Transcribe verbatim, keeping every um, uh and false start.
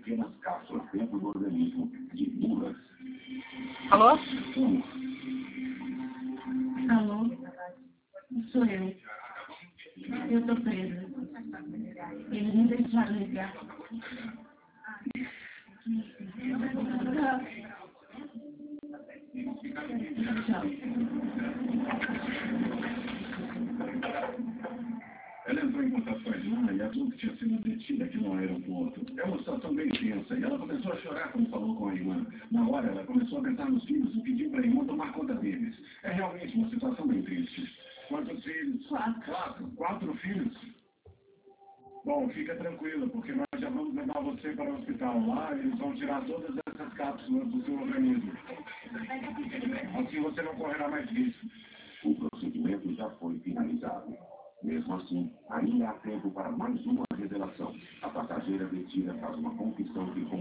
pequenas cápsulas dentro do organismo de duras. Alô? Um. Alô? Sou eu. Eu tô presa. Eles me deixaram ligar. Tchau. Ela entrou em contato com a Ilana e achou que tinha sido detida aqui no aeroporto. É uma situação bem tensa e ela começou a chorar quando falou com a Ilana. Na hora, ela começou a pensar nos filhos e pediu para a irmã tomar conta deles. É realmente uma situação bem triste. Quantos filhos? Quatro. Quatro? Quatro filhos? Bom, fica tranquila, porque nós já vamos levar você para o hospital lá e eles vão tirar todas essas cápsulas do seu organismo. Assim você não correrá mais risco. O procedimento já foi finalizado. Mesmo assim, ainda há tempo para mais uma revelação. A passageira detida faz uma confissão que